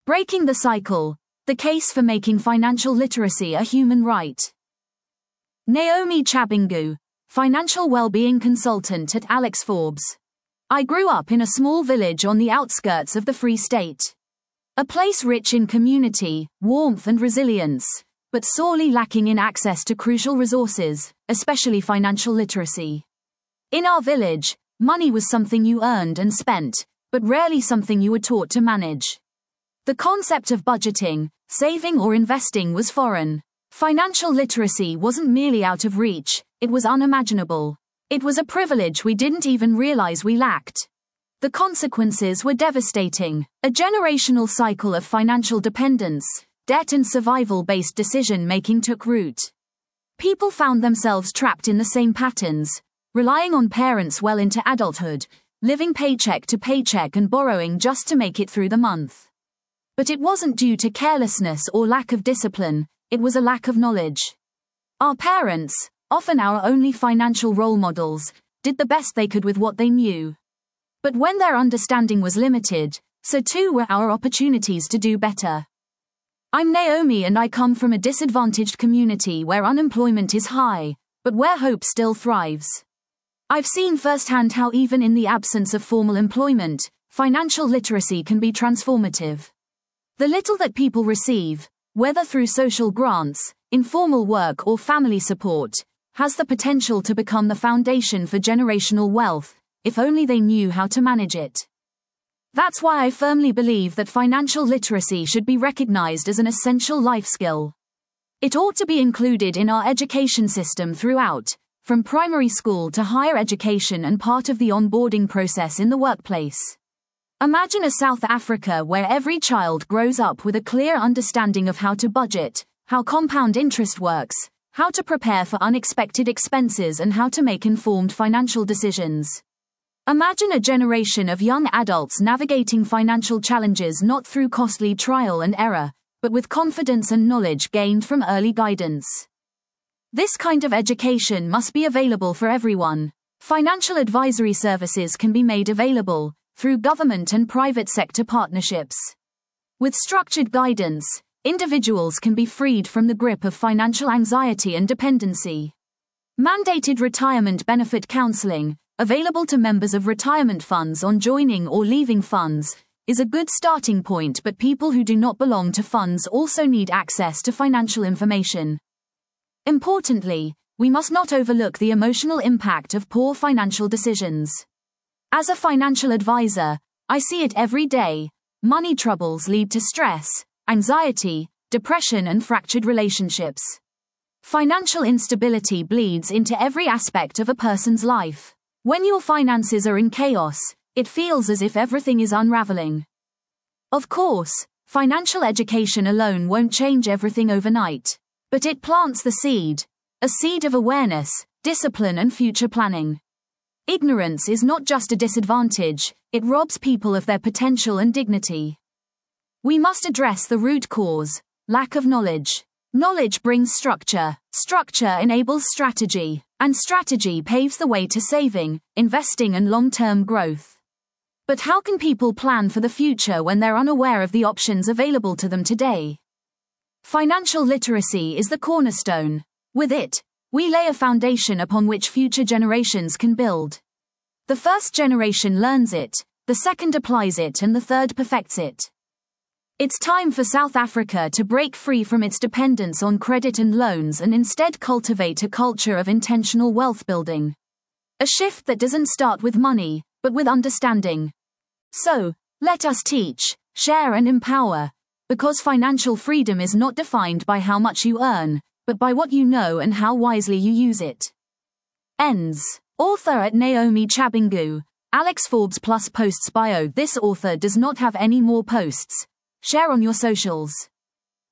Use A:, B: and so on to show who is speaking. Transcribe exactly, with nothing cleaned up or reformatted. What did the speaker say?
A: Breaking the Cycle: The Case for Making Financial Literacy a Human Right. Naomi Chabingu, financial well-being consultant at Alex Forbes. I grew up in a small village on the outskirts of the Free State. A place rich in community, warmth and resilience, but sorely lacking in access to crucial resources, especially financial literacy. In our village, money was something you earned and spent, but rarely something you were taught to manage. The concept of budgeting, saving or investing was foreign. Financial literacy wasn't merely out of reach, it was unimaginable. It was a privilege we didn't even realize we lacked. The consequences were devastating. A generational cycle of financial dependence, debt and survival-based decision-making took root. People found themselves trapped in the same patterns, relying on parents well into adulthood, living paycheck to paycheck and borrowing just to make it through the month. But it wasn't due to carelessness or lack of discipline, it was a lack of knowledge. Our parents, often our only financial role models, did the best they could with what they knew. But when their understanding was limited, so too were our opportunities to do better. I'm Naomi and I come from a disadvantaged community where unemployment is high, but where hope still thrives. I've seen firsthand how even in the absence of formal employment, financial literacy can be transformative. The little that people receive, whether through social grants, informal work or family support, has the potential to become the foundation for generational wealth, if only they knew how to manage it. That's why I firmly believe that financial literacy should be recognized as an essential life skill. It ought to be included in our education system throughout, from primary school to higher education and part of the onboarding process in the workplace. Imagine a South Africa where every child grows up with a clear understanding of how to budget, how compound interest works, how to prepare for unexpected expenses and how to make informed financial decisions. Imagine a generation of young adults navigating financial challenges not through costly trial and error, but with confidence and knowledge gained from early guidance. This kind of education must be available for everyone. Financial advisory services can be made available through government and private sector partnerships. With structured guidance, individuals can be freed from the grip of financial anxiety and dependency. Mandated retirement benefit counseling, available to members of retirement funds on joining or leaving funds, is a good starting point, but people who do not belong to funds also need access to financial information. Importantly, we must not overlook the emotional impact of poor financial decisions. As a financial advisor, I see it every day. Money troubles lead to stress, anxiety, depression and fractured relationships. Financial instability bleeds into every aspect of a person's life. When your finances are in chaos, it feels as if everything is unraveling. Of course, financial education alone won't change everything overnight, but it plants the seed, a seed of awareness, discipline and future planning. Ignorance is not just a disadvantage, it robs people of their potential and dignity. We must address the root cause: lack of knowledge. Knowledge brings structure, structure enables strategy, and strategy paves the way to saving, investing and long-term growth. But how can people plan for the future when they're unaware of the options available to them today? Financial literacy is the cornerstone. With it, we lay a foundation upon which future generations can build. The first generation learns it, the second applies it and the third perfects it. It's time for South Africa to break free from its dependence on credit and loans and instead cultivate a culture of intentional wealth building. A shift that doesn't start with money, but with understanding. So, let us teach, share and empower, because financial freedom is not defined by how much you earn, but by what you know and how wisely you use it. Ends. Author at Naomi Chabingu, Alex Forbes plus posts bio. This author does not have any more posts. Share on your socials.